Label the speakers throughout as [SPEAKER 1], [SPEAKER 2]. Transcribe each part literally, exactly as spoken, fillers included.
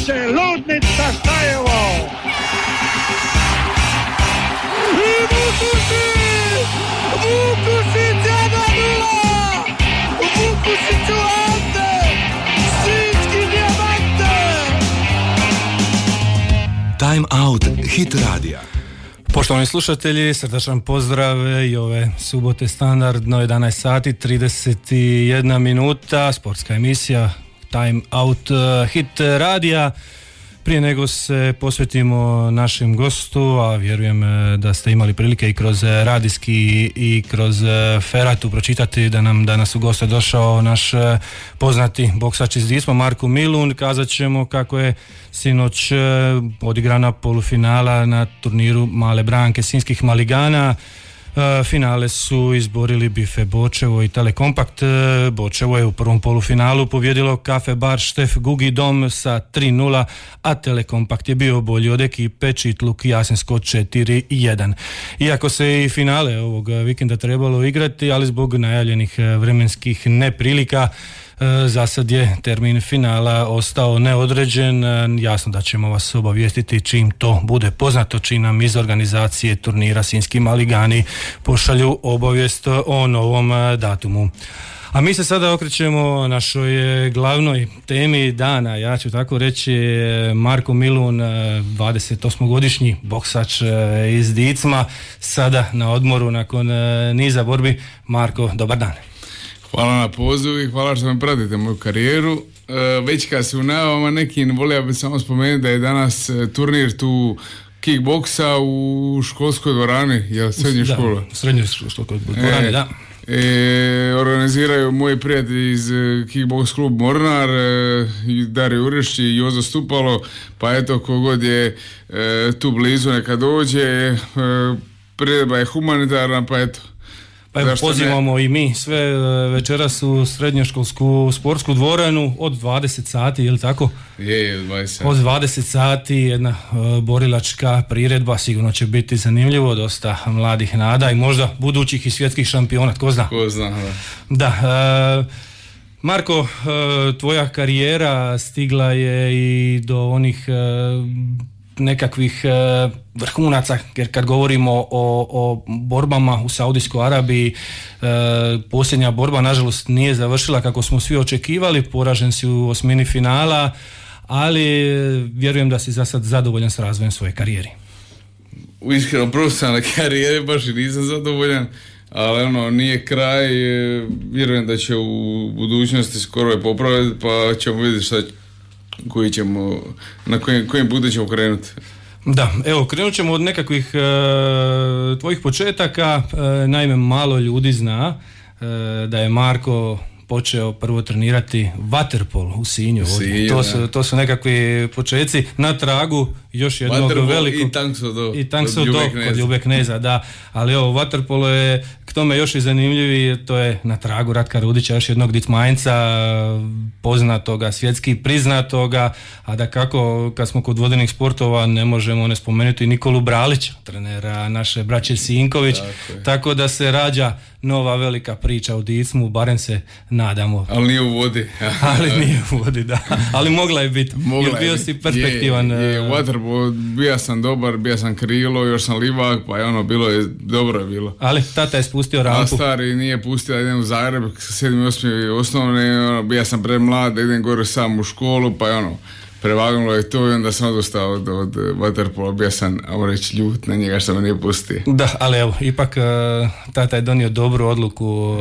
[SPEAKER 1] više, ludnica, šta je ovo? I Vukušić! Vukušić jedan nula! Vukušiću Ante! Sinjski dijamante!
[SPEAKER 2] Time Out Hit radija.
[SPEAKER 3] Poštovani slušatelji, srdačan pozdrav i ove subote standardno jedanaest sati trideset jedna minuta, sportska emisija Time Out Hit radija. Prije nego se posvetimo našem gostu, a vjerujem da ste imali prilike i kroz radijski i kroz Feratu pročitati da nam danas u goste došao naš poznati boksač iz Dicma, Marko Milun. Kazat ćemo kako je sinoć odigrana polufinala na turniru Male Branke Sinjskih Maligana. Finale su izborili Bife Bočevo i Telekompakt. Bočevo je u prvom polufinalu pobjedilo Kafe Bar Štef Gugi Dom sa tri nula, a Telekompakt je bio bolji od ekipe Čitluk Jasensko četiri jedan. Iako se i finale ovog vikenda trebalo igrati, ali zbog najavljenih vremenskih neprilika, za sad je termin finala ostao neodređen. Jasno da ćemo vas obavijestiti čim to bude poznato, čim nam iz organizacije turnira Sinjski Maligani pošalju obavijest o novom datumu. A mi se sada okrećemo našoj glavnoj temi dana, ja ću tako reći. Marko Milun, dvadesetosmogodišnji boksač iz Dicma, sada na odmoru nakon niza borbi. Marko, dobar dan.
[SPEAKER 4] Hvala na pozivu i hvala što me pratite moju karijeru. E, već kad se u najavama nekim, volio bih samo spomenuti da je danas turnir tu kickboksa u školskoj dvorani, jel srednje škola?
[SPEAKER 3] Da, srednje školskoj dvorani, e, da.
[SPEAKER 4] E, organiziraju moji prijatelji iz kickboks klub Mornar, e, Dario Ureš i Jozo Stupalo, pa eto kogod je e, tu blizu neka dođe, e, priredba je humanitarna, pa eto.
[SPEAKER 3] Pa evo, pozivamo ne? i mi sve večeras u srednjoškolsku sportsku dvoranu od dvadeset sati, je li tako?
[SPEAKER 4] Je, je, dvadeset sati.
[SPEAKER 3] Od dvadeset sati jedna uh, borilačka priredba, sigurno će biti zanimljivo, dosta mladih nada i možda budućih i svjetskih šampiona, tko zna?
[SPEAKER 4] Tko zna, da.
[SPEAKER 3] Da, uh, Marko, uh, tvoja karijera stigla je i do onih uh, nekakvih e, vrhunaca, jer kad govorimo o, o borbama u Saudijskoj Arabiji, e, posljednja borba nažalost nije završila kako smo svi očekivali, poražen si u osmini finala, ali vjerujem da si za sad zadovoljan s razvojem svoje karijeri.
[SPEAKER 4] U iskreno profesionalne karijere baš i nisam zadovoljan, ali ono, nije kraj, vjerujem da će u budućnosti skoro je popraviti, pa ćemo vidjeti šta koji ćemo, na kojim, kojim putem ćemo krenuti.
[SPEAKER 3] Da, evo, krenut ćemo od nekakvih e, tvojih početaka. E, naime, malo ljudi zna e, da je Marko počeo prvo trenirati vaterpol u Sinju.
[SPEAKER 4] Sinju
[SPEAKER 3] to, su, to su nekakvi početci na tragu još jednog
[SPEAKER 4] vaterpol
[SPEAKER 3] velikog...
[SPEAKER 4] i tanksodo.
[SPEAKER 3] I tanksodo kod Ljube Kneza, da. Ali ovo vaterpolo je k tome još i zanimljiviji, to je na tragu Ratka Rudića, još jednog Dicmanjca, poznatoga, svjetski priznatoga, a da kako, kad smo kod vodenih sportova, ne možemo ne spomenuti Nikolu Bralića, trenera naše braće Sinković, tako, tako da se rađa nova velika priča u Dicmu, barem se nadamo.
[SPEAKER 4] Ali nije u vodi.
[SPEAKER 3] Ali nije u vodi, da. Ali mogla je biti. Mogla jer bio je si perspektivan.
[SPEAKER 4] Je, je, waterpolo, bio sam dobar, bio sam krilo, još sam livak, pa je ono, bilo je, dobro je bilo.
[SPEAKER 3] Ali tata je spustio rampu.
[SPEAKER 4] A stari nije pustio da idem u Zagreb, sedmi, osmi osnovne, ono, bio sam premlad, da idem gore sam u školu, pa je ono, prevagnulo je to i onda sam odustao od, od waterpola, bio sam, ajmo reći, ljut na njega što me nije pustio.
[SPEAKER 3] Da, ali evo, ipak uh, tata je donio dobru odluku, uh,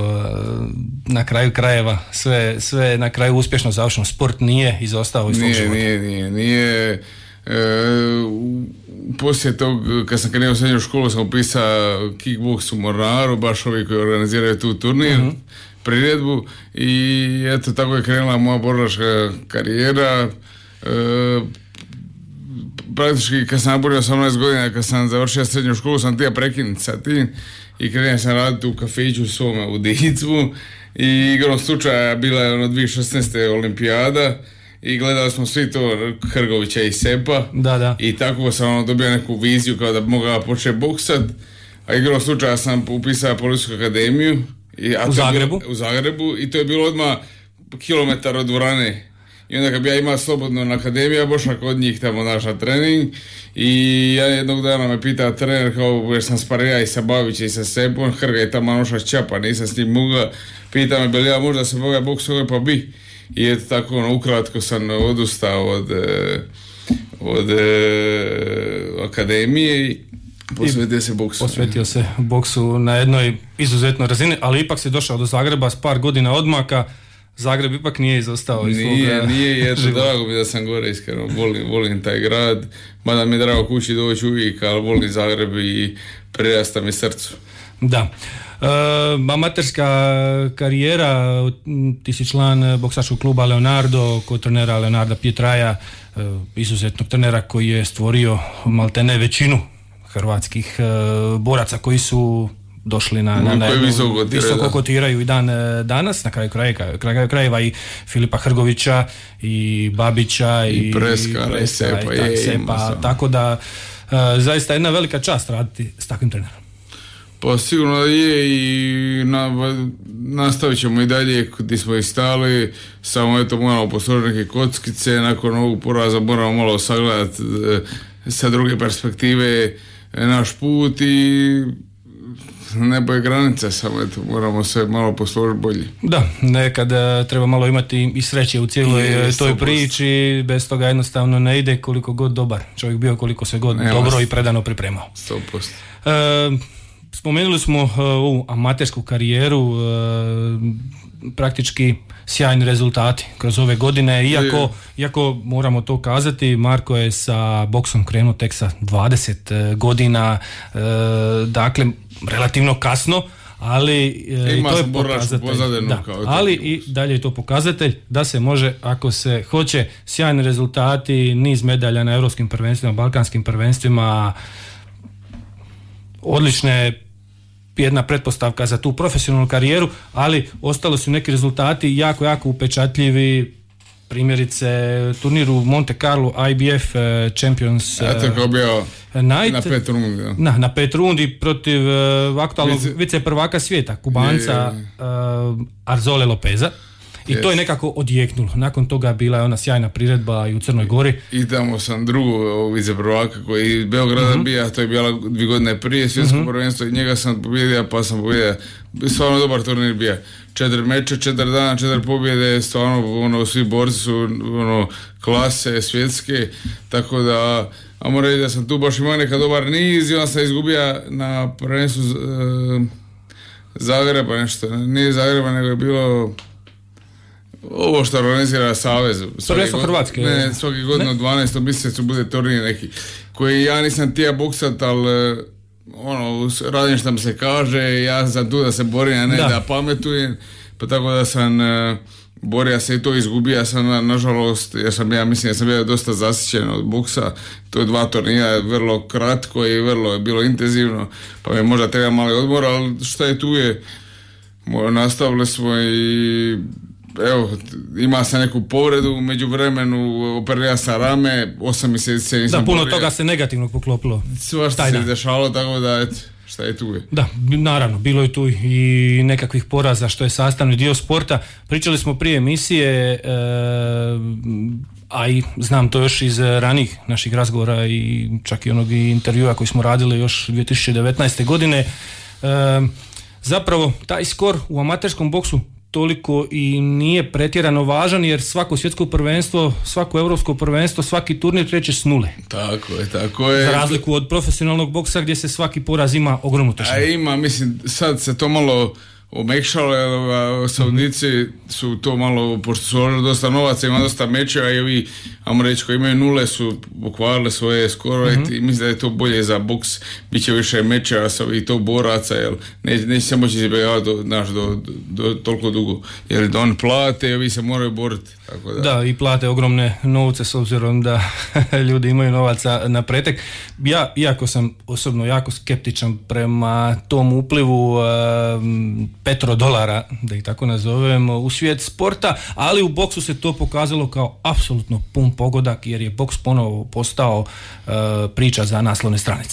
[SPEAKER 3] na kraju krajeva, sve, sve na kraju uspješno završeno, sport nije izostao iz svog
[SPEAKER 4] nije,
[SPEAKER 3] života.
[SPEAKER 4] Nije, nije, nije, e, poslije tog, kad sam krenuo u srednju školu, sam upisao kickboks u Mornaru, baš ovi koji organiziraju tu turnir, uh-huh. priredbu, i eto, tako je krenula moja borilačka karijera. E, praktički kad sam napunio osamnaest godina, kad sam završio srednju školu, sam tija prekinuti sa tim i krenuo sam raditi u kafiću svome u Dicmu i igrom slučaja bila je ono dvije tisuće šesnaeste olimpijada i gledali smo svi to Hrgovića i Sepa,
[SPEAKER 3] da, da.
[SPEAKER 4] I tako sam ono dobio neku viziju kao da bi mogao početi boksat, a igrom slučaja sam upisao Policijsku akademiju i, a
[SPEAKER 3] u Zagrebu
[SPEAKER 4] bilo, u Zagrebu i to je bilo odmah kilometar od dvorane. i onda kad bi ja imao slobodno na akademiji, ja bošla kod njih tamo naš na trening i ja jednog dana me pitao trener kao jer sam sparija i sa Babićem i sa Sepom, Hrga i tamo noša Čapa, nisam s njim mogao, pita me bili ja možda se boga boksove pa bi i eto tako ono, ukratko sam odustao od, od, od akademije i posvetio se boksu.
[SPEAKER 3] Posvetio se boksu na jednoj izuzetnoj razini, ali ipak si došao do Zagreba s par godina odmaka. Zagreb ipak nije izostao iz
[SPEAKER 4] Nije,
[SPEAKER 3] svoga
[SPEAKER 4] nije, jer drago mi da sam gore, iskreno, volim, volim taj grad, mada mi je drago kući doći uvijek, ali volim Zagreb i prirasta mi srcu.
[SPEAKER 3] Da. E, amaterska karijera, ti si član boksačkog kluba Leonardo, kod trenera Leonarda Pietraja, e, izuzetnog trenera koji je stvorio maltene većinu hrvatskih e, boraca koji su došli na, na, na jednu, visoko, visoko kotiraju i dan danas, na kraju krajeva, kraju krajeva i Filipa Hrgovića i Babića i,
[SPEAKER 4] i Preskara i Sepa,
[SPEAKER 3] i Sepa, tako da e, zaista jedna velika čast raditi s takvim trenerom.
[SPEAKER 4] Pa sigurno da je i na, nastavit ćemo i dalje gdje smo i stali, samo eto moramo posložiti neke kockice, nakon ovog poraza moramo malo sagledati e, sa druge perspektive e, naš put i nebo je granica, samo eto, moramo se malo posložiti bolje.
[SPEAKER 3] Da, nekad uh, treba malo imati i sreće u cijeloj je, toj priči, bez toga jednostavno ne ide koliko god dobar čovjek bio, koliko se god Nema dobro i predano pripremao.
[SPEAKER 4] sto posto.
[SPEAKER 3] Uh, spomenuli smo uh, ovu amatersku karijeru, uh, praktički sjajni rezultati kroz ove godine, iako, iako moramo to kazati, Marko je sa boksom krenuo tek sa dvadeset godina, e, dakle relativno kasno, ali e, to je pokazatelj, da, ali i dalje je to pokazatelj da se može, ako se hoće, sjajni rezultati, niz medalja na europskim prvenstvima, balkanskim prvenstvima, odlične, jedna pretpostavka za tu profesionalnu karijeru, ali ostalo su neki rezultati jako, jako upečatljivi, primjerice turnir u Monte Carlo I B F Champions
[SPEAKER 4] Eto kao bio
[SPEAKER 3] Night,
[SPEAKER 4] na pet rundi. Ja.
[SPEAKER 3] Na, na pet rundi protiv uh, aktualnog vice, vice prvaka svijeta, Kubanca je, je, je. Uh, Arzole Lopeza. I yes. To je nekako odjeknulo. Nakon toga bila je ona sjajna priredba i u Crnoj Gori.
[SPEAKER 4] I tamo sam drugu vice prvaka koji iz Beograda uh-huh. bija, to je bila dvije godine prije svjetsko uh-huh. prvenstvo i njega sam pobjedio, pa sam pobjedio. Stvarno dobar turnir bija. Četiri meče, četiri dana, četiri pobjede, stvarno ono, svi borci su ono, klase svjetske, tako da a moram reći da sam tu baš imao neka dobar niz i onda sam izgubio na prvenstvu uh, Zagreba nešto. Nije Zagreba, nego je bilo ovo što organizira Savez.
[SPEAKER 3] Prvenstvo Hrvatske.
[SPEAKER 4] Ne, svaki godin u dvanaestom mjesecu bude turnir neki koji ja nisam htio boksat, ali ono, radim što mi se kaže, ja sam tu da se borim, a ne da, da pametujem, pa tako da sam uh, borio se i to izgubio, ja sam na, nažalost, ja sam ja mislim da sam bio dosta zasićen od boksa, to je dva turnira, vrlo kratko i vrlo je bilo intenzivno, pa mi možda treba mali odmor, ali šta je tu je, nastavili smo i evo, ima se neku povredu, u međuvremenu operirao sam rame, osam mjeseci se nisam
[SPEAKER 3] Da, puno
[SPEAKER 4] borio.
[SPEAKER 3] Toga se negativno poklopilo.
[SPEAKER 4] Svašta se dešalo, tako da, eto, šta je tu je.
[SPEAKER 3] Da, naravno, bilo je tu i nekakvih poraza što je sastavni dio sporta. Pričali smo prije emisije, e, a i znam to još iz ranijih naših razgovora i čak i onog intervjua koji smo radili još dvije tisuće devetnaeste godine. E, zapravo, taj skor u amaterskom boksu toliko i nije pretjerano važan, jer svako svjetsko prvenstvo, svako europsko prvenstvo, svaki turnir kreće s nule.
[SPEAKER 4] Tako je, tako je.
[SPEAKER 3] Za razliku od profesionalnog boksa gdje se svaki poraz ima ogromnu težinu.
[SPEAKER 4] A ima, mislim, sad se to malo omekšalo, jer Saudici mm-hmm. su to malo, pošto su uložili dosta novaca, ima dosta mečeva i ovi, ajmo reći, koji imaju nule su pokvarili svoje skorove mm-hmm. i mislim da je to bolje za boks, bit će više mečeva i to boraca, jer neće, neće se moći izbjegavati do, do, do, do toliko dugo, jer da on plate i ovi se moraju boriti. Tako da.
[SPEAKER 3] da, i plate ogromne novce s obzirom da ljudi imaju novaca na pretek. Ja, iako sam osobno jako skeptičan prema tom uplivu um, petrodolara, da ih tako nazovem, u svijet sporta, ali u boksu se to pokazalo kao apsolutno pun pogodak, jer je boks ponovo postao uh, priča za naslovne stranice.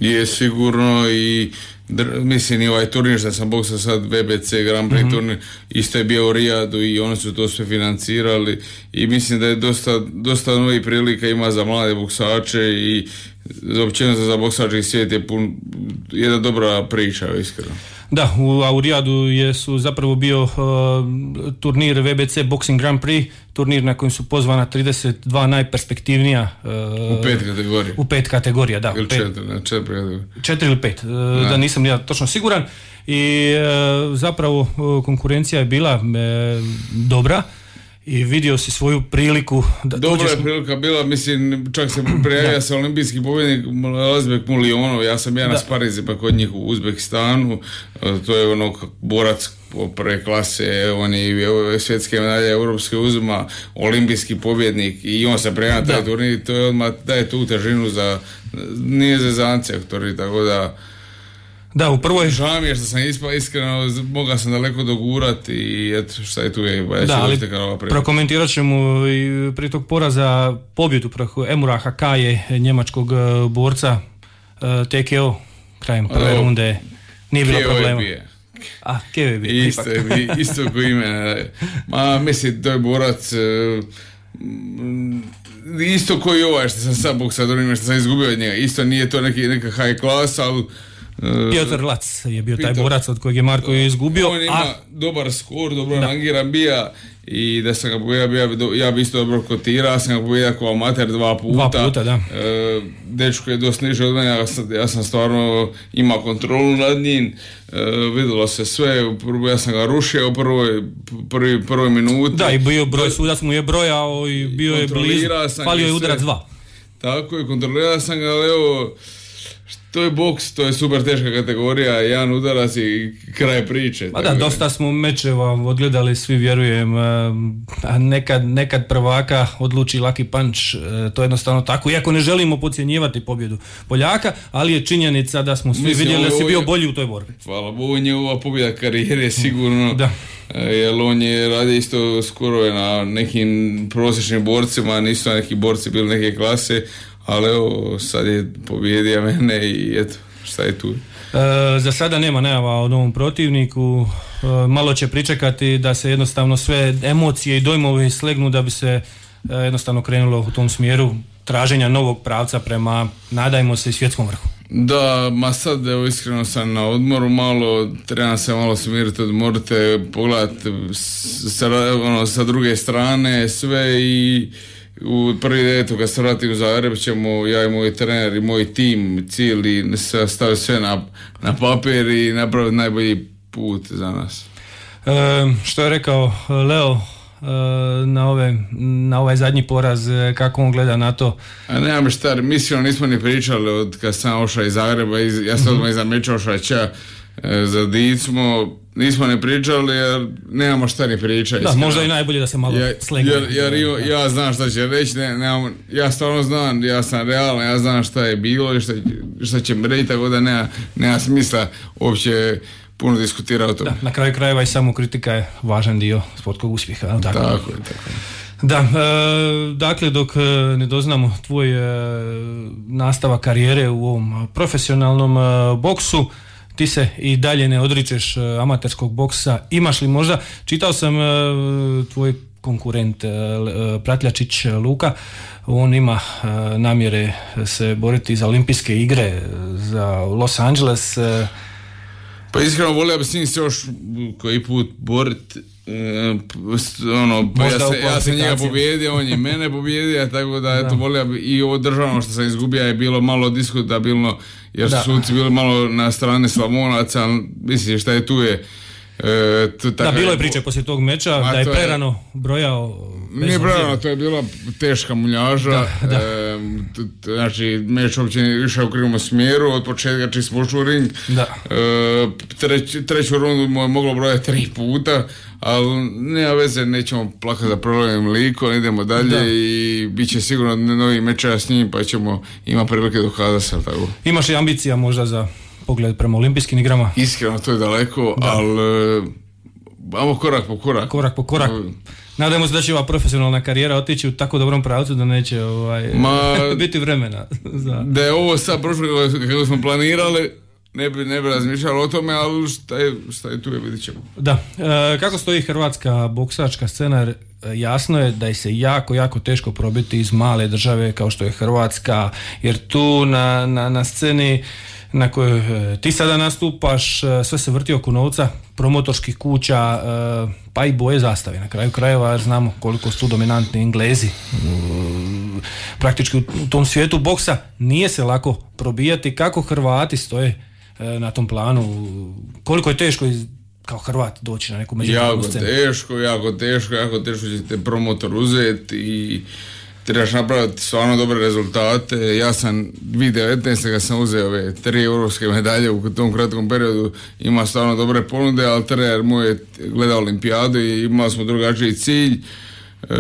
[SPEAKER 4] Je sigurno i dr- mislim i ovaj turnir što sam boksao sad V B C Grand Prix mm-hmm. turnir isto je bio u Rijadu i oni su to sve financirali i mislim da je dosta, dosta novih prilika ima za mlade boksače i općenito za boksački svijet je pun, jedna dobra priča iskreno.
[SPEAKER 3] Da, u, a u Rijadu je su zapravo bio uh, turnir V B C Boxing Grand Prix, turnir na kojem su pozvana trideset dva najperspektivnija uh,
[SPEAKER 4] u pet kategorija.
[SPEAKER 3] U pet kategorija, da.
[SPEAKER 4] Ili
[SPEAKER 3] pet,
[SPEAKER 4] četiri, ne, četiri,
[SPEAKER 3] četiri ili pet, uh, da nisam ja točno siguran. I uh, zapravo uh, konkurencija je bila uh, dobra. I vidio si svoju priliku da
[SPEAKER 4] dobra
[SPEAKER 3] dođeš...
[SPEAKER 4] je prilika bila, mislim, čak se prijavio se olimpijski pobjednik Lazbek Mulionov, ja sam ja na sparizi pa kod njih u Uzbekistanu, to je ono borac prve klase, on je svjetske medalje europske uzma, olimpijski pobjednik i on se prijavio na taj turnir, to je odmah daje tu težinu za nije za zance aktori, tako da
[SPEAKER 3] da, u prvoj...
[SPEAKER 4] Žao mi je što sam ispao, iskreno, mogao sam daleko dogurati i eto, šta je tu je, ba, ja
[SPEAKER 3] da, ali prokomentirat ćemo i prije tog poraza pobjedu preko Emura Hakaje, njemačkog borca, T K O, krajem prve runde, nije bilo problema.
[SPEAKER 4] Bije.
[SPEAKER 3] A, Keve bije.
[SPEAKER 4] Isto je bije, isto ko ime. Ma, mislim, to je borac... isto koji i ovaj što sam sad boksador, što sam izgubio od njega. Isto nije to neki, neka high class, ali
[SPEAKER 3] Piotr Lac je bio taj borac od kojeg je Marko izgubio.
[SPEAKER 4] On ima a... dobar skor, dobro rangiran bija i da sam ga pobjedio, ja bi isto dobro kotirao, sam ga pobjedio kao amater dva puta.
[SPEAKER 3] Dva puta, da.
[SPEAKER 4] E, dečko je dosta niže od mene, ja sam, ja sam stvarno imao kontrolu nad njim, e, vidjelo se sve, prvo, ja sam ga rušio u prvoj, prvi, prvoj minuti.
[SPEAKER 3] Da, i bio broj, sudac mu je brojao i bio je blizu, falio je udarac dva.
[SPEAKER 4] Tako je, kontrolirao sam ga, ali evo, to je boks, to je super teška kategorija, jedan udarac i kraj priče.
[SPEAKER 3] Pa da, dosta smo mečeva odgledali, svi vjerujem, a nekad, nekad prvaka odluči Lucky Punch, to je jednostavno tako, iako ne želimo podcjenjivati pobjedu Poljaka, ali je činjenica da smo svi Mislim, vidjeli da si bio bolji u toj borbi.
[SPEAKER 4] Hvala Bogu, njegova pobjeda karijere sigurno, da. Jer on je radio isto skoro na nekim prosječnim borcima, nisu neki borci bili neke klase, ali evo, sad je pobjedio mene i eto, šta je tu?
[SPEAKER 3] E, za sada nema najava o novom protivniku, e, malo će pričekati da se jednostavno sve emocije i dojmovi slegnu da bi se e, jednostavno krenulo u tom smjeru traženja novog pravca prema, nadajmo se, svjetskom vrhu.
[SPEAKER 4] Da, ma sad evo iskreno sam na odmoru malo, trebam se malo smiriti, odmorite, pogledati sa, ono, sa druge strane sve i u prvi devet kad se vratim u Zagreb ćemo ja i moj trener i moj tim cijeli staviti sve na, na papir i napraviti najbolji put za nas.
[SPEAKER 3] E, što je rekao Leo e, na, ove, na ovaj zadnji poraz, kako on gleda na to?
[SPEAKER 4] A nemam šta, mislim nismo ni pričali od kad sam ošao iz Zagreba, iz, ja sam odmah iza meča ošao ča e, za Dicmo, nismo ne pričali jer nemamo šta ni pričati.
[SPEAKER 3] Da, možda i najbolje da se malo
[SPEAKER 4] ja, slegne. Jer, jer ja, ja znam šta će reći, ne, nemam, ja stvarno znam, ja sam realan, ja znam šta je bilo i šta, šta će mi reći, tako da nema, nema smisla uopće puno diskutirati o tome.
[SPEAKER 3] Da, na kraju krajeva i samo kritika je važan dio sportskog uspjeha. Tako,
[SPEAKER 4] tako je, tako je.
[SPEAKER 3] Da, e, dakle dok ne doznamo tvoj e, nastavak karijere u ovom profesionalnom e, boksu, ti se i dalje ne odričeš uh, amaterskog boksa. Imaš li možda, čitao sam uh, tvoj konkurent uh, Pratljačić Luka, on ima uh, namjere se boriti za olimpijske igre za Los Angeles. Uh,
[SPEAKER 4] pa iskreno volio bi s njim se još koji put boriti. E, ono, ja, se, ja sam njega pobjedio, on je mene pobjedio, tako da eto, volio bi i ovo državno što sam izgubio je bilo malo diskutabilno, jer su suci bili malo na strani Slavonaca, mislim šta je tu je e, tu,
[SPEAKER 3] da, bilo je priče poslije tog meča da je prerano je, brojao.
[SPEAKER 4] Nije prerano, to je bila teška muljaža, da, da. E, t, t, znači meč uopće išao u krivom smjeru, od početka čim smo ušli u ring, e, treć, treću rundu mu je moglo brojati tri puta, ali nema veze, nećemo plakati za problemim likom, idemo dalje da. I bit će sigurno novi mečeva s njim, pa ćemo ima prilike dokazati se. Tako.
[SPEAKER 3] Imaš li ambicija možda za pogled prema olimpijskim igrama?
[SPEAKER 4] Iskreno, to je daleko, da. Ali Amo korak po korak.
[SPEAKER 3] Korak po korak. Nadamo se da će ova profesionalna karijera otići u tako dobrom pravcu da neće ovaj,
[SPEAKER 4] Ma,
[SPEAKER 3] biti vremena. Za...
[SPEAKER 4] Da je ovo sad prošlo kako smo planirali, ne bi, ne bi razmišljali o tome, ali šta je, šta je tu je, vidit ćemo.
[SPEAKER 3] Da, e, kako stoji hrvatska boksačka scena, jasno je da je se jako, jako teško probiti iz male države kao što je Hrvatska, jer tu na, na, na sceni na kojoj ti sada nastupaš, sve se vrti oko novca, promotorskih kuća, pa i boje zastave. Na kraju krajeva znamo koliko su dominantni Englezi. Praktički u tom svijetu boksa nije se lako probijati. Kako Hrvati stoje na tom planu? Koliko je teško iz, kao Hrvat doći na neku međunarodnu scenu?
[SPEAKER 4] Jako teško, jako teško, jako teško će te promotor uzeti i trebaš napraviti stvarno dobre rezultate. Ja sam dvije tisuće devetnaeste kad sam uzeo ove tri europske medalje u tom kratkom periodu, ima stvarno dobre ponude, ali trener moj je gledao olimpijadu i imali smo drugačiji cilj. E,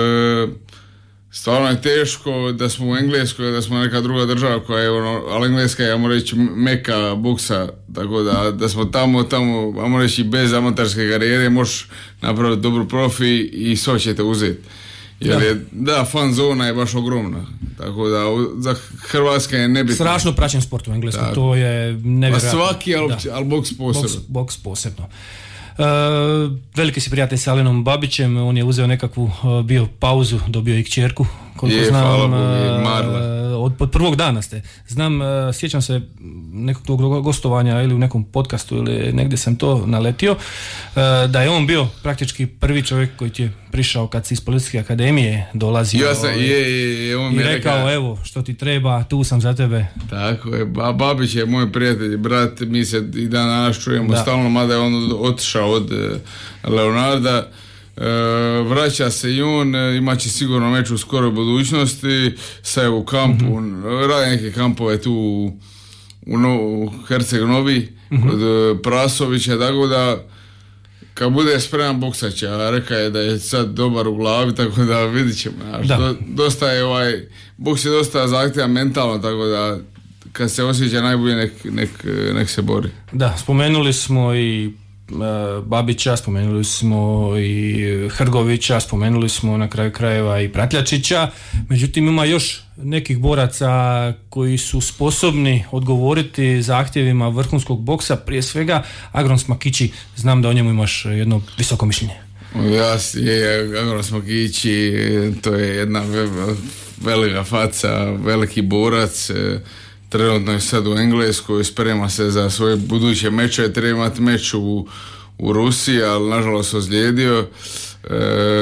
[SPEAKER 4] stvarno je teško da smo u Engleskoj, da smo neka druga država koja je ono, ali Engleska je, ajmo reći, meka boksa, tako da, da smo tamo, tamo, ajmo reći, bez amaterske karijere možeš napraviti dobru profi i sve ćete uzeti. Jer da. Je, da, fan zona je baš ogromna, tako da za Hrvatska je nebitno.
[SPEAKER 3] Strašno praćen sport u Engleskoj, da. To je nevjerojatno.
[SPEAKER 4] Pa svaki, ali al boks posebno.
[SPEAKER 3] Boks, boks posebno. Uh, veliki si prijatelj s Alenom Babićem, on je uzeo nekakvu uh, bio pauzu, dobio i kćerku, koliko je, znam,
[SPEAKER 4] hvala Bogu,
[SPEAKER 3] uh, od, od prvog dana ste. Znam, uh, sjećam se nekog tog gostovanja ili u nekom podcastu ili negdje sam to naletio, uh, da je on bio praktički prvi čovjek koji ti je prišao kad si iz Policijske akademije dolazio.
[SPEAKER 4] Ja sam, je, je, je, on
[SPEAKER 3] i
[SPEAKER 4] mi
[SPEAKER 3] rekao,
[SPEAKER 4] rekao,
[SPEAKER 3] evo, što ti treba, tu sam za tebe.
[SPEAKER 4] Tako je, ba, Babić je moj prijatelj, brat, mi se i dan danas čujemo da. Stalno, mada je on otišao od uh, Leonarda. Uh, vraća se i on, uh, imat će sigurno meč u skoroj budućnosti, sad je u kampu, mm-hmm. radi neke kampove tu u, u, no, u Herceg Novi, mm-hmm. kod uh, Prasovića, tako da kad bude spreman boksaće, a reka je da je sad dobar u glavi, tako da vidit ćemo. Da. Do, dosta je ovaj, boks je dosta zahtjevan mentalno, tako da kad se osjeća najbolje nek, nek, nek se bori.
[SPEAKER 3] Da, spomenuli smo i Babića, spomenuli smo i Hrgovića, spomenuli smo na kraju krajeva i Pratljačića, međutim ima još nekih boraca koji su sposobni odgovoriti zahtjevima vrhunskog boksa, prije svega Agron Smakići, znam da o njemu imaš jedno visoko mišljenje.
[SPEAKER 4] Ja, je, Agron Smakići, to je jedna velika faca, veliki borac, trenutno je sad u Engleskoj, sprema se za svoje buduće meče, treba imati meč u, u Rusiji, ali nažalost ozlijedio. E,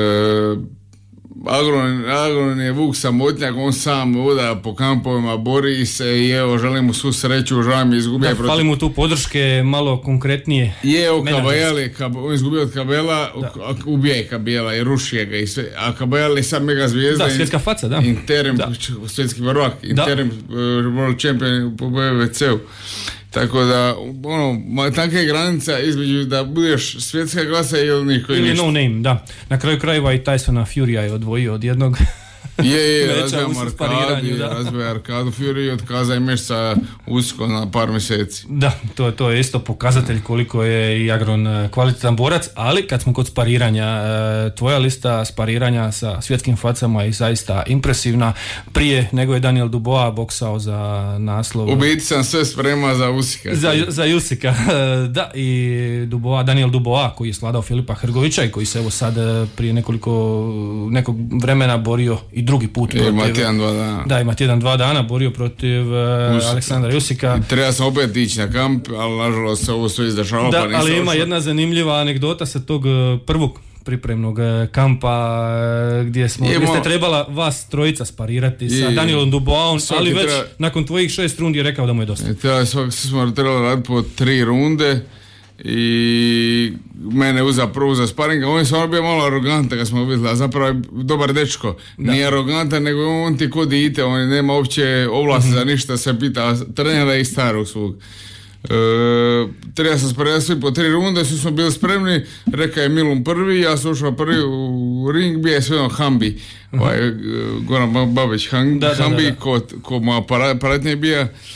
[SPEAKER 4] Agron, Agron je vuk samotnjak, on sam voda po kampovima, bori se i evo, želim mu svu sreću, žao mi izgubio.
[SPEAKER 3] Da, fali mu tu podrške malo konkretnije.
[SPEAKER 4] Je, o Kabajali, on izgubio od Kabela, ubije je Kabela i ruši ga i sve, a Kabajali je sad mega zvijezda.
[SPEAKER 3] Da, svjetska faca, da.
[SPEAKER 4] Interim,
[SPEAKER 3] da.
[SPEAKER 4] svjetski prvak, interim uh, world champion po B V C-u. Tako da, ono, tanka je granica između da budeš svjetska glasa ili niko
[SPEAKER 3] ili no name, da. Na kraju krajeva i Tysona Furya je odvojio od jednog
[SPEAKER 4] je, je, razvijam arkadu, razvijam arkadu Fury, otkaza je meš sa Usko na par mjeseci.
[SPEAKER 3] Da, to, to je isto pokazatelj koliko je i Agron kvalitetan borac, ali kad smo kod spariranja, tvoja lista spariranja sa svjetskim facama je zaista impresivna, prije nego je Daniel Dubois boksao za naslov.
[SPEAKER 4] U biti sam sve sprema za Usika.
[SPEAKER 3] Za, za Usika, da, i Dubois, Daniel Dubois koji je sladao Filipa Hrgovića i koji se evo sad prije nekoliko nekog vremena borio i drugi put protiv,
[SPEAKER 4] ima tjedan dva dana.
[SPEAKER 3] Da, ima tjedan dva dana borio protiv uh, Aleksandra Usika.
[SPEAKER 4] I treba sam opet ići na kamp, ali nažalost se ovo sve izdešava.
[SPEAKER 3] Da,
[SPEAKER 4] pa
[SPEAKER 3] ali ima
[SPEAKER 4] ošao.
[SPEAKER 3] jedna zanimljiva anegdota sa tog prvog pripremnog kampa gdje smo, gdje ste trebala vas trojica sparirati i, sa Danielom Duboisom, ali već treba, nakon tvojih šest rundi je rekao da mu je dosta.
[SPEAKER 4] Treba, svak, smo trebali raditi po tri runde i mene uza prvu za sparing, on je stvarno bio malo arogantan kad smo vidjeli, a zapravo je dobar dečko, da. Nije arogantan, nego on ti ko dite, on nema uopće ovlasti mm-hmm. za ništa, se pita trenera i starog svog. E, treba sam sparirati svi po tri runde, svi smo bili spremni, reka je Milun prvi, ja sam ušao prvi u ring, bio je sve on Hambi, ovaj, Goran Babić Hambi,
[SPEAKER 3] da, da, da, da.
[SPEAKER 4] ko, ko moja paratnje bija.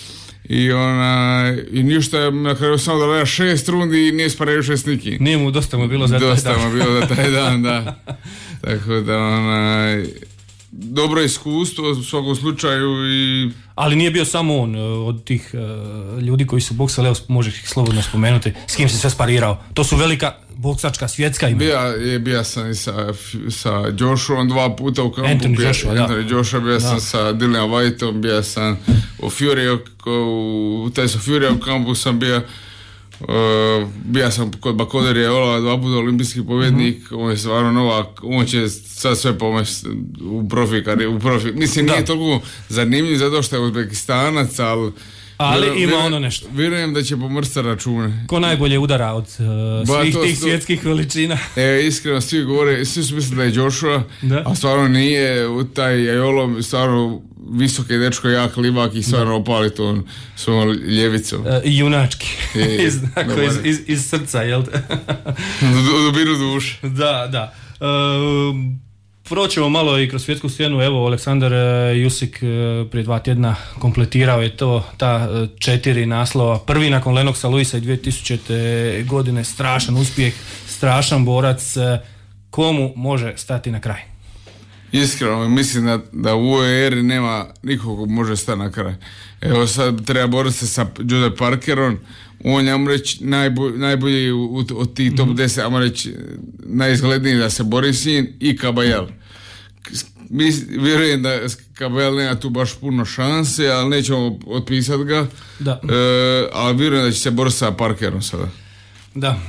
[SPEAKER 4] i ona i ništa, na kraju samo da gleda šest rundi i nije spareviše s nikim.
[SPEAKER 3] Nije mu, dosta mu bilo za taj dan.
[SPEAKER 4] Dosta mu bilo za taj dan, da. Tako da ona, dobro iskustvo u svakom slučaju i...
[SPEAKER 3] Ali nije bio samo on od tih uh, ljudi koji su boksali, evo možeš ih slobodno spomenuti, s kim si sve sparirao. To su velika boksačka svjetska imena.
[SPEAKER 4] Bija, je, bija sam i sa, sa Joshuom dva puta u kampu.
[SPEAKER 3] Anthony
[SPEAKER 4] bija,
[SPEAKER 3] Joshua, da.
[SPEAKER 4] Anthony Joshua, bija da. sam sa Dylanom Whiteom, bija sam u Fury, u Tyson Fury u kampu sam bija. Uh, bija sam kod Bakoderija Ola, dva puta olimpijski pobjednik, mm-hmm. on je stvarno novak, on će sad sve pomesti u profi, u profi. Mislim, da. Nije toliko zanimljiv zato što je Uzbekistanac, ali
[SPEAKER 3] ali vjerujem, ima
[SPEAKER 4] vjerujem,
[SPEAKER 3] ono nešto.
[SPEAKER 4] Vjerujem da će pomrsta račune.
[SPEAKER 3] Ko najbolje udara od uh,
[SPEAKER 4] ba,
[SPEAKER 3] svih
[SPEAKER 4] to,
[SPEAKER 3] tih
[SPEAKER 4] to,
[SPEAKER 3] svjetskih veličina.
[SPEAKER 4] E, iskreno, svi govore, svi su mislili da je Joshua, da. A stvarno nije, u taj Ajolo, stvarno visoki dečko, jak livak i stvarno opali to svojom ljevicom. Uh,
[SPEAKER 3] junački. E, iz, iz, iz, iz srca, jel?
[SPEAKER 4] U dubinu duše.
[SPEAKER 3] Da, da. Uh, Proćemo malo i kroz svjetsku scenu. Evo, Aleksandar Jusik prije dva tjedna kompletirao je to, ta četiri naslova. Prvi nakon Lennoxa Lewisa i dvije tisućite. godine. Strašan uspjeh, strašan borac. Komu može stati na kraj?
[SPEAKER 4] Iskreno, mislim da, da u ovoj eri nema nikog ko može stati na kraj. Evo sad treba boriti se sa Joseph Parkerom. On, ja mu reći, najbolji, najbolji od tih top deset, ja mu reći, najizgledniji da se bori s njim i Caballel. Vjerujem da Caballel nema tu baš puno šanse, ali nećemo otpisati ga. Da. E, ali vjerujem da će se boriti sa Parkerom sada.
[SPEAKER 3] Da. E,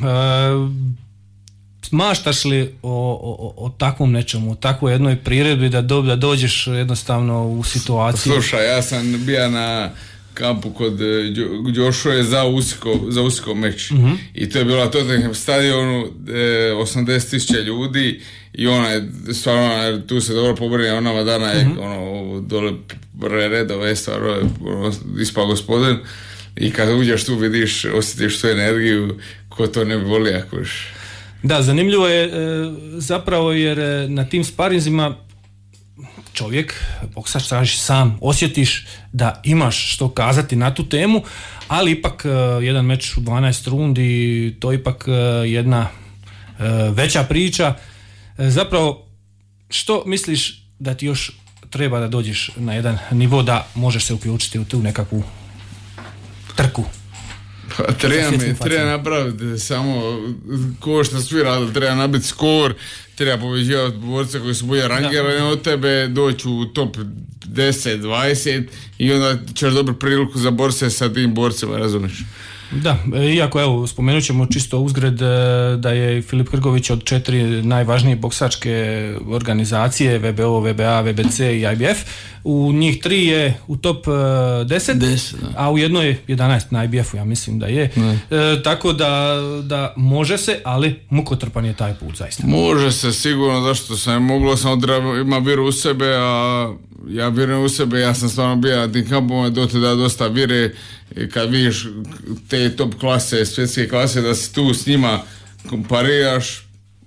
[SPEAKER 3] maštaš li o, o, o takvom nečemu, o takvoj jednoj priredbi da, do, da dođeš jednostavno u situaciju?
[SPEAKER 4] Slušaj, ja sam bio na kampu kod Joshua za usko, za usko meč. Mm-hmm. I to je bilo na Tottenham stadionu, e, osamdeset tisuća ljudi i ona je stvarno, tu se dobro pobrine, ona dana je mm-hmm. ono, dole prve redove, stvarno ono, ispao gospodin i kad uđeš tu vidiš, osjetiš tu energiju, ko to ne bi volio ako još.
[SPEAKER 3] Da, zanimljivo je e, zapravo jer na tim sparinzima čovjek, boksač, tražiš sam, osjetiš da imaš što kazati na tu temu, ali ipak uh, jedan meč u dvanaest rundi, to je ipak uh, jedna uh, veća priča. Uh, zapravo, što misliš da ti još treba da dođeš na jedan nivo da možeš se uključiti u tu nekakvu trku?
[SPEAKER 4] Pa treba mi, treba napraviti samo ko što svi radili, treba nabiti skor, treba poveđivati borce koji su bolje rangirani od tebe, doći u top deset dvadeset i onda ćeš dobiti priliku za borce sa tim borcima, razumiješ?
[SPEAKER 3] Da, iako evo, spomenut ćemo čisto uzgred da je Filip Hrgović od četiri najvažnije boksačke organizacije, V B O, V B A, V B C i I B F, u njih tri je u top deset, deset a u jednoj jedanaest na I B F-u, ja mislim da je. E, tako da, da može se, ali mukotrpan je taj put zaista.
[SPEAKER 4] Može se sigurno, zašto sam moglo, sam odra- ima vjeru u sebe, a ja vjerujem u sebe, ja sam stvarno bio na tim kampovima, dote da dosta vjere, kad vidiš te top klase, svjetske klase, da si tu s njima kompariraš,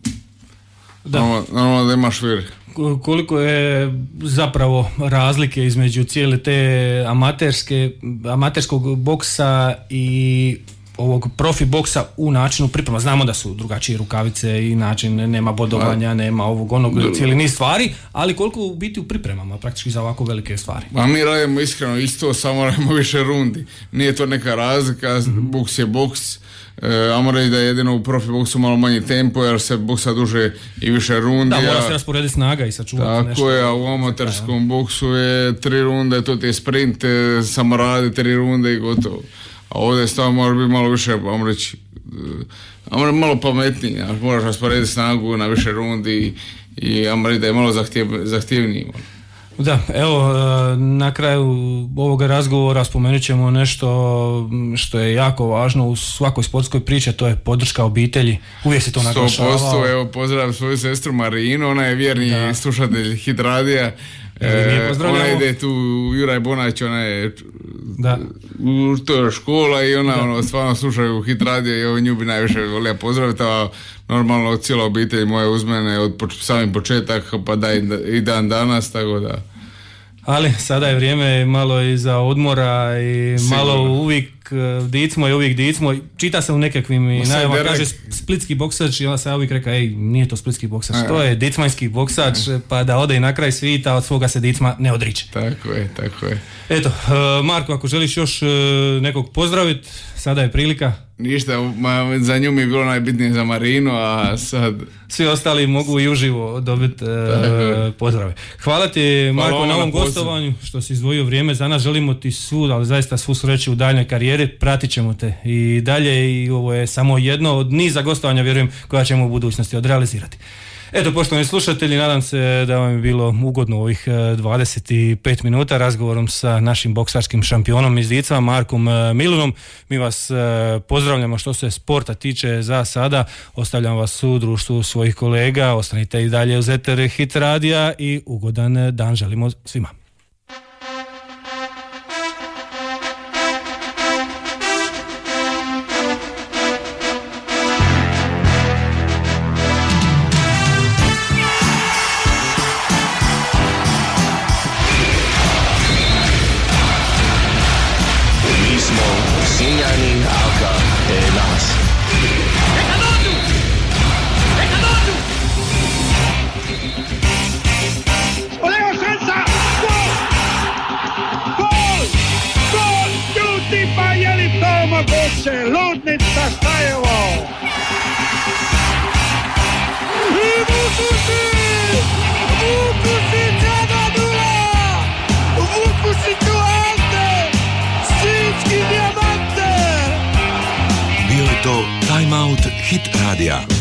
[SPEAKER 4] da. Normalno da imaš vjere.
[SPEAKER 3] Koliko je zapravo razlike između cijele te amaterske, amaterskog boksa i ovog profi boksa u načinu priprema. Znamo da su drugačije rukavice i način, nema bodovanja, nema ovog onog, cijeli niz stvari, ali koliko u biti u pripremama praktički za ovako velike stvari?
[SPEAKER 4] A mi radimo iskreno isto, samo radimo više rundi. Nije to neka razlika, mm-hmm. boks je boks. E, a mora reći da je jedino u profi boksu malo manji tempo, jer se boksa duže i više rundi.
[SPEAKER 3] Da, mora se rasporediti snaga i sačuvati
[SPEAKER 4] tako
[SPEAKER 3] nešto.
[SPEAKER 4] Tako je, a u amaterskom boksu je tri runde, to ti je sprint, samo radi tri runde i gotovo. A ovdje stvarno mora biti malo više, vam reći, uh, malo pametniji, moraš rasporediti snagu na više rundi i vam reći da je malo zahtjev, zahtjevniji.
[SPEAKER 3] Da, evo, na kraju ovoga razgovora spomenut ćemo nešto što je jako važno u svakoj sportskoj priči, to je podrška obitelji. Uvijek se to naglašavao.
[SPEAKER 4] sto posto, evo, pozdravim svoju sestru Marinu, ona je vjerni da. slušatelj Hit radija. E, ona ide tu, Juraj Bonać, ona je da. u toj škola i ona ono, stvarno slušaju Hit radio i ovo nju bi najviše volio pozdraviti, a normalno cijela obitelj moja uz mene od poč- samih početaka pa da i, i dan danas, tako da.
[SPEAKER 3] Ali sada je vrijeme malo i za odmora i
[SPEAKER 4] Sigurno.
[SPEAKER 3] malo uvijek dicmo i uvijek dicmo. Čita se u nekakvim najavama, kaže splitski boksač i onda se ja uvijek reka, ej, nije to splitski boksač, a, to je dicmanjski boksač, a. pa da ode i na kraj svita, od svoga se dicma ne odriče.
[SPEAKER 4] Tako je, tako je.
[SPEAKER 3] Eto, Marko, ako želiš još nekog pozdraviti, sada je prilika.
[SPEAKER 4] Ništa, ma, za nju mi je bilo najbitnije za Marinu, a sad...
[SPEAKER 3] Svi ostali mogu i uživo dobiti e, pozdrave. Hvala ti, Marko, Hvala na ovom gostovanju, što si izdvojio vrijeme za nas. Želimo ti svu, ali zaista svu sreću u daljnjoj karijeri. Pratit ćemo te i dalje i ovo je samo jedno od niza gostovanja, vjerujem, koja ćemo u budućnosti odrealizirati. Eto, poštovani slušatelji, nadam se da vam je bilo ugodno ovih dvadeset pet minuta razgovorom sa našim boksačkim šampionom iz Dicma, Markom Milunom. Mi vas pozdravljamo što se sporta tiče za sada. Ostavljam vas u društvu svojih kolega. Ostanite i dalje uz eter Hit radija i ugodan dan želimo svima.
[SPEAKER 1] Ludnica Stajevo! I Vukušić! Vukušić jedna nula! Vukušić u Ante! Sinjski dijamante!
[SPEAKER 2] Bio je to Time Out Hit radija.